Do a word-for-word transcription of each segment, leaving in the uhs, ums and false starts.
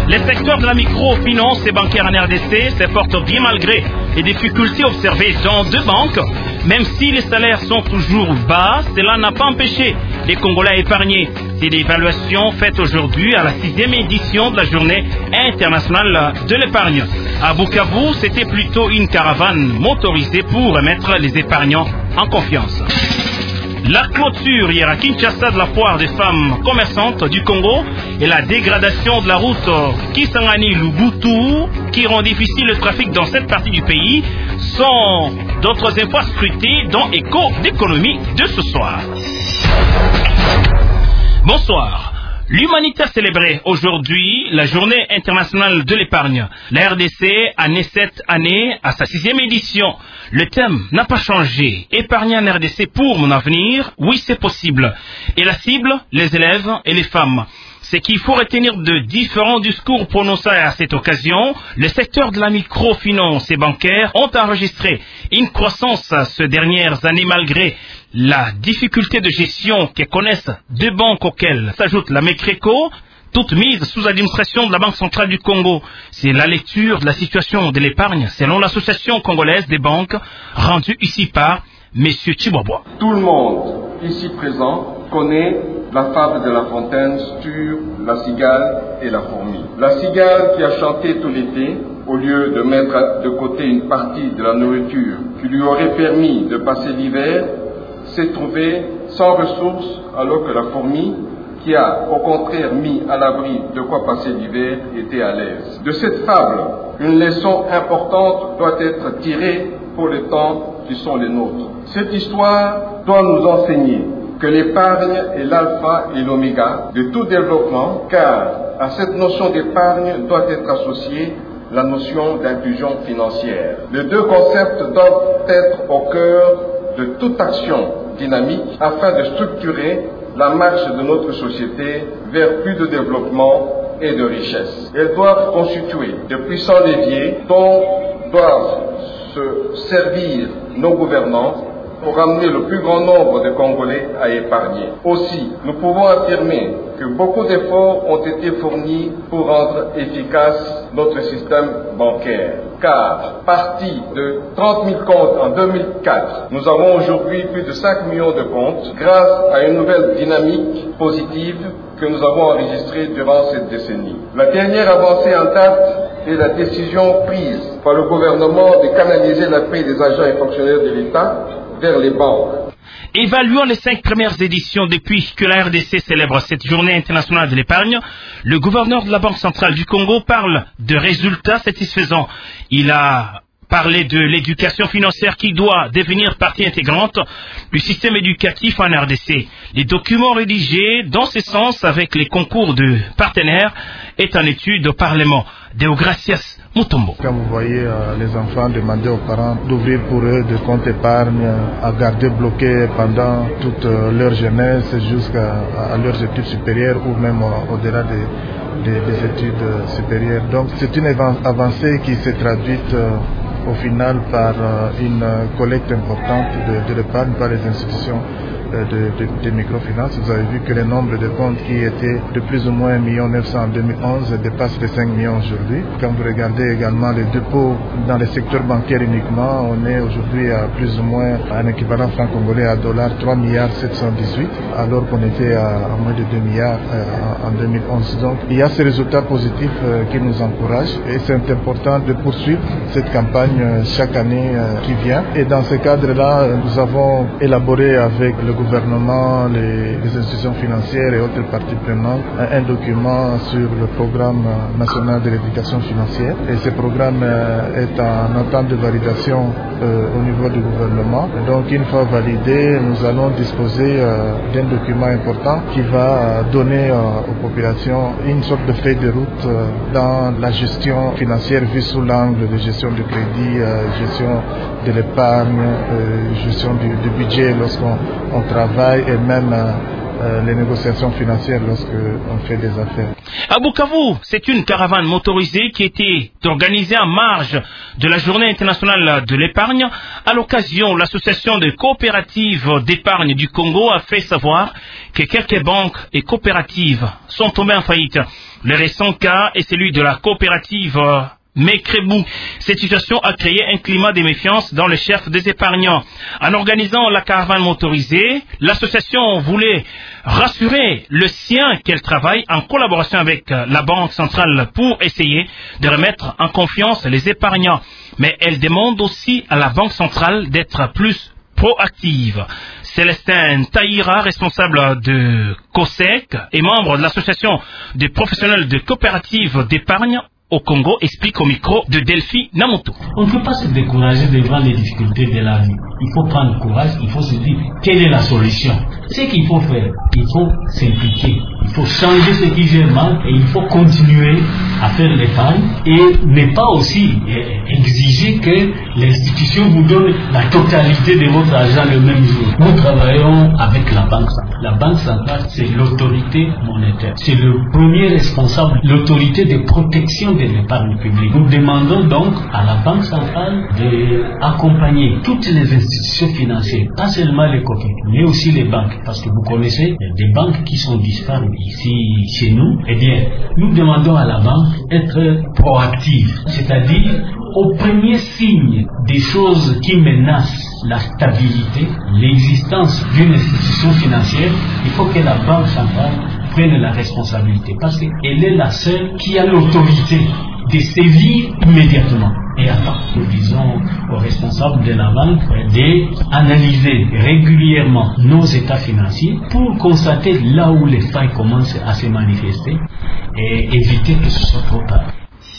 Le secteur de la microfinance et bancaire en R D C se porte bien malgré les difficultés observées dans deux banques. Même si les salaires sont toujours bas, cela n'a pas empêché les Congolais à épargner. C'est l'évaluation faite aujourd'hui à la sixième édition de la journée internationale de l'épargne. À Bukavu, c'était plutôt une caravane motorisée pour mettre les épargnants en confiance. La clôture hier à Kinshasa de la foire des femmes commerçantes du Congo et la dégradation de la route Kisangani-Lubutu qui rend difficile le trafic dans cette partie du pays sont d'autres infos scrutées dans Écho d'économie de ce soir. Bonsoir. L'humanité a célébré aujourd'hui la journée internationale de l'épargne. La R D C a né cette année à sa sixième édition. Le thème n'a pas changé. Épargner en R D C pour mon avenir, oui c'est possible. Et la cible, les élèves et les femmes. C'est qu'il faut retenir de différents discours prononcés à cette occasion. Le secteur de la microfinance et bancaire ont enregistré une croissance ces dernières années malgré la difficulté de gestion que connaissent deux banques auxquelles s'ajoute la Mecreco, toute mise sous administration de la Banque centrale du Congo. C'est la lecture de la situation de l'épargne selon l'association congolaise des banques rendue ici par M. Chibobois. Tout le monde ici présent connaît la fable de La Fontaine sur la cigale et la fourmi. La cigale qui a chanté tout l'été, au lieu de mettre de côté une partie de la nourriture qui lui aurait permis de passer l'hiver, s'est trouvée sans ressources alors que la fourmi, qui a au contraire mis à l'abri de quoi passer l'hiver, était à l'aise. De cette fable, une leçon importante doit être tirée pour les temps qui sont les nôtres. Cette histoire doit nous enseigner que l'épargne est l'alpha et l'oméga de tout développement, car à cette notion d'épargne doit être associée la notion d'inclusion financière. Les deux concepts doivent être au cœur de toute action dynamique afin de structurer la marche de notre société vers plus de développement et de richesse. Elles doivent constituer de puissants leviers dont doivent se servir nos gouvernants pour amener le plus grand nombre de Congolais à épargner. Aussi, nous pouvons affirmer que beaucoup d'efforts ont été fournis pour rendre efficace notre système bancaire. Car, parti de trente mille comptes en deux mille quatre, nous avons aujourd'hui plus de cinq millions de comptes grâce à une nouvelle dynamique positive que nous avons enregistrée durant cette décennie. La dernière avancée en date est la décision prise par le gouvernement de canaliser la paie des agents et fonctionnaires de l'État vers les banques. Évaluant les cinq premières éditions depuis que la R D C célèbre cette journée internationale de l'épargne, le gouverneur de la Banque centrale du Congo parle de résultats satisfaisants. Il a parlé de l'éducation financière qui doit devenir partie intégrante du système éducatif en R D C. Les documents rédigés dans ce sens avec les concours de partenaires est en étude au Parlement. Deo Gracias Mutombo. Quand vous voyez euh, les enfants demander aux parents d'ouvrir pour eux des comptes épargne à garder bloqués pendant toute euh, leur jeunesse jusqu'à à leurs études supérieures ou même euh, au-delà des, des, des études euh, supérieures. Donc c'est une avancée qui s'est traduite euh, au final par euh, une collecte importante de, de l'épargne par les institutions de, de, de microfinance. Vous avez vu que le nombre de comptes qui étaient de plus ou moins un million neuf cent en deux mille onze dépasse les cinq millions aujourd'hui. Quand vous regardez également les dépôts dans le secteur bancaire uniquement, on est aujourd'hui à plus ou moins un équivalent franc congolais à dollars trois milliards sept cent dix-huit, alors qu'on était à, à moins de deux milliards euh, en deux mille onze. Donc il y a ces résultats positifs euh, qui nous encouragent et c'est important de poursuivre cette campagne euh, chaque année euh, qui vient. Et dans ce cadre-là, nous avons élaboré avec le gouvernement, les, les institutions financières et autres parties prenantes, un, un document sur le programme national de l'éducation financière. Et ce programme euh, est en attente de validation euh, au niveau du gouvernement. Donc une fois validé, nous allons disposer euh, d'un document important qui va euh, donner euh, aux populations une sorte de feuille de route euh, dans la gestion financière vue sous l'angle de gestion du crédit, euh, gestion de l'épargne, euh, gestion du, du budget lorsqu'on on travaille et même euh, euh, les négociations financières lorsque on fait des affaires. À Bukavu, c'est une caravane motorisée qui était organisée en marge de la Journée internationale de l'épargne. À l'occasion, l'association de coopératives d'épargne du Congo a fait savoir que quelques banques et coopératives sont tombées en faillite. Le récent cas est celui de la coopérative Mekrébou. Cette situation a créé un climat de méfiance dans le chef des épargnants. En organisant la caravane motorisée, l'association voulait rassurer le sien qu'elle travaille en collaboration avec la Banque centrale pour essayer de remettre en confiance les épargnants. Mais elle demande aussi à la Banque centrale d'être plus proactive. Célestin Taïra, responsable de COSEC et membre de l'association des professionnels de coopératives d'épargne au Congo, explique au micro de Delphi Namoto. On ne peut pas se décourager devant les difficultés de la vie. Il faut prendre courage, il faut se dire quelle est la solution. Ce qu'il faut faire, il faut s'impliquer, il faut changer ce qui gère mal et il faut continuer à faire l'épargne et ne pas aussi exiger que l'institution vous donne la totalité de votre argent le même jour. Nous travaillons avec la Banque centrale. La Banque centrale, c'est l'autorité monétaire. C'est le premier responsable, l'autorité de protection de l'épargne publique. Nous demandons donc à la Banque centrale d'accompagner toutes les institutions financières, pas seulement les coopératives, mais aussi les banques, parce que vous connaissez des banques qui sont disparues ici chez nous. Eh bien, nous demandons à la banque d'être proactive, c'est-à-dire au premier signe des choses qui menacent la stabilité, l'existence d'une institution financière, il faut que la Banque centrale prenne la responsabilité, parce qu'elle est la seule qui a l'autorité de sévir immédiatement. Et attends, nous disons aux responsables de la banque d'analyser régulièrement nos états financiers pour constater là où les failles commencent à se manifester et éviter que ce soit trop tard.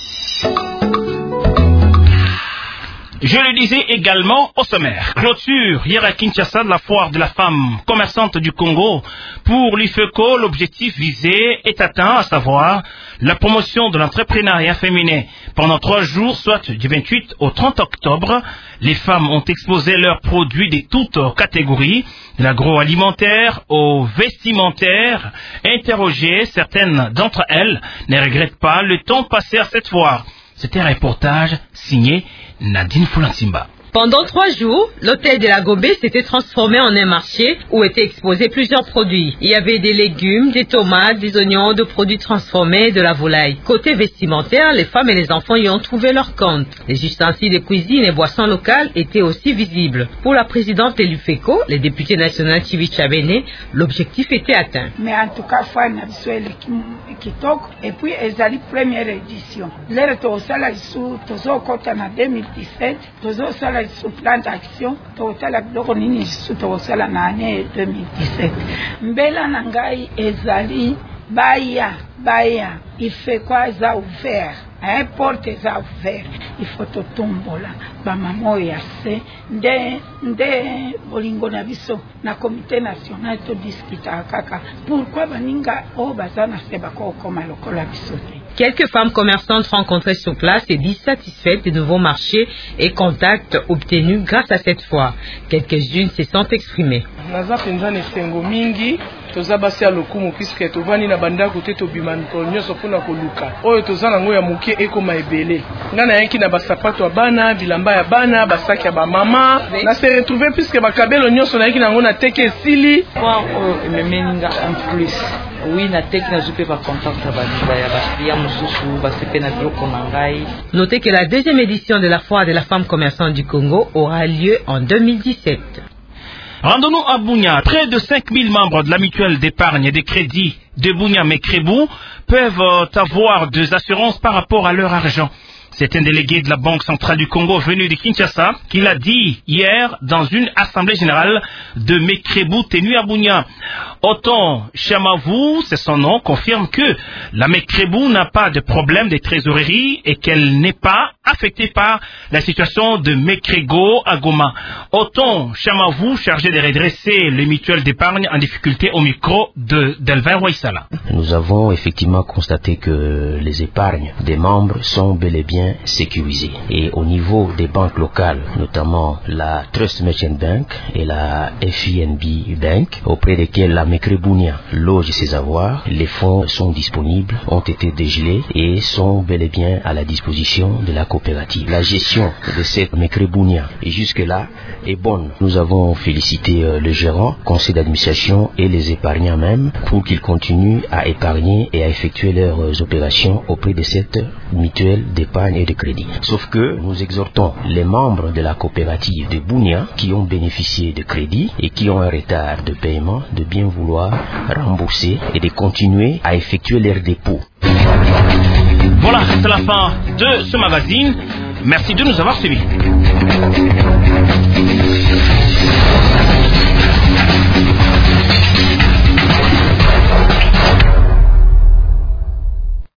Je le disais également au sommaire. Clôture hier à Kinshasa de la foire de la femme commerçante du Congo. Pour l'U F E C O, l'objectif visé est atteint, à savoir la promotion de l'entrepreneuriat féminin. Pendant trois jours, soit du vingt-huit au trente octobre, les femmes ont exposé leurs produits de toutes catégories, de l'agroalimentaire au vestimentaire. Interrogées, certaines d'entre elles ne regrettent pas le temps passé à cette foire. C'était un reportage signé Nadine Fulansimba. Pendant trois jours, l'hôtel de la Gobé s'était transformé en un marché où étaient exposés plusieurs produits. Il y avait des légumes, des tomates, des oignons, de produits transformés, de la volaille. Côté vestimentaire, les femmes et les enfants y ont trouvé leur compte. Les ustensiles de cuisine et boissons locales étaient aussi visibles. Pour la présidente de l'U F E C O, les députés nationaux Chivi Chabene, l'objectif était atteint. Mais en tout cas, fois et puis ezali première édition. L'air tosala sous tozo kota na deux mille dix-sept, tozo sala sous plan d'action, tosala biloko nini sous tosala na année deux mille dix-sept. Mbela na ngai ezali baya baya ife kwa za ouvert. Un porte eza ouvert, il faut totombola ba mama ya se nde nde bolingo na biso na comité national to discuta kaka pourquoi baninga o bazana se bako koma lokola biso. Quelques femmes commerçantes rencontrées sur place et dissatisfaites des nouveaux marchés et contacts obtenus grâce à cette foire. Quelques-unes se sont exprimées. toza basi ya lokumu puisque tovani na bandako te tobimana nyonso mpona koluka oyo toza nango ya moke ekoma ebele nga na yanki na basapato ya bana bilamba ya bana basaki ya bamama na se retrouver puisque bakabelo nyonso na yanki nango na teke esili oyo ememeninga en plus. Oui, na teke na zupe ba contact ba ya ba mususu ba sepe na biloko na ngai. Notez que la deuxième édition de la foire de la femme commerçante du Congo aura lieu en deux mille dix-sept. Rendons-nous à Bunia. Près de cinq mille membres de la mutuelle d'épargne et de crédit de Bunia Mekrébou peuvent avoir des assurances par rapport à leur argent. C'est un délégué de la Banque centrale du Congo venu de Kinshasa qui l'a dit hier dans une assemblée générale de Mekrébou tenue à Bunia. Oton Chamavou, c'est son nom, confirme que la Mekrébou n'a pas de problème de trésorerie et qu'elle n'est pas affectée par la situation de Mekrego à Goma. Oton Chamavou, chargé de redresser les mutuelles d'épargne en difficulté au micro de Delvin Waisala. Nous avons effectivement constaté que les épargnes des membres sont bel et bien bien sécurisés. Et au niveau des banques locales, notamment la Trust Merchant Bank et la F I N B Bank, auprès desquelles la Mekrebounia loge ses avoirs, les fonds sont disponibles, ont été dégelés et sont bel et bien à la disposition de la coopérative. La gestion de cette Mekrebounia et jusque-là est bonne. Nous avons félicité euh, le gérant, conseil d'administration et les épargnants même pour qu'ils continuent à épargner et à effectuer leurs euh, opérations auprès de cette mutuelle d'épargne et de crédit. Sauf que nous exhortons les membres de la coopérative de Bunia qui ont bénéficié de crédit et qui ont un retard de paiement de bien vouloir rembourser et de continuer à effectuer leurs dépôts. Voilà, c'est la fin de ce magazine. Merci de nous avoir suivis.